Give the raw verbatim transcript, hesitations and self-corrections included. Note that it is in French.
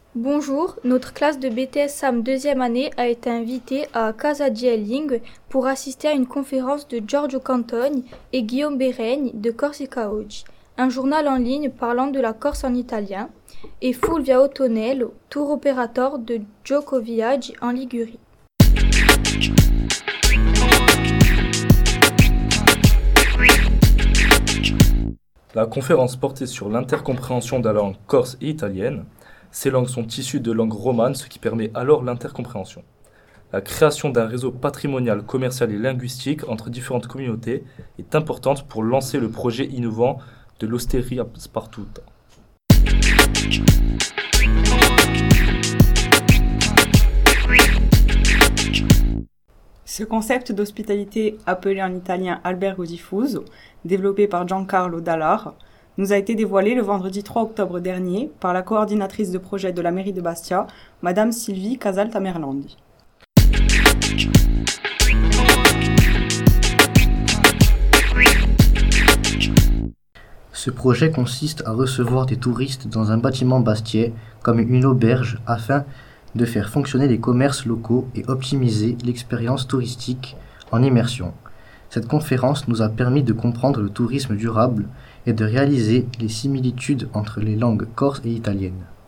Bonjour, notre classe de B T S S A M deuxième année a été invitée à Casa di Eling pour assister à une conférence de Giorgio Cantoni et Guillaume Béregne de Corsica Oggi, un journal en ligne parlant de la Corse en italien, et Fulvia Ottonello, tour operator de Gioco Viaggi en Ligurie. La conférence portait sur l'intercompréhension de la langue corse et italienne. Ces langues sont issues de langues romanes, ce qui permet alors l'intercompréhension. La création d'un réseau patrimonial, commercial et linguistique entre différentes communautés est importante pour lancer le projet innovant de l'Osteria Spartuta. Ce concept d'hospitalité, appelé en italien albergo diffuso, développé par Giancarlo Dallar, nous a été dévoilé le vendredi trois octobre dernier par la coordinatrice de projet de la mairie de Bastia, Madame Sylvie Casal-Tamerlandi. Ce projet consiste à recevoir des touristes dans un bâtiment bastiais, comme une auberge, afin de faire fonctionner les commerces locaux et optimiser l'expérience touristique en immersion. Cette conférence nous a permis de comprendre le tourisme durable et de réaliser les similitudes entre les langues corse et italiennes.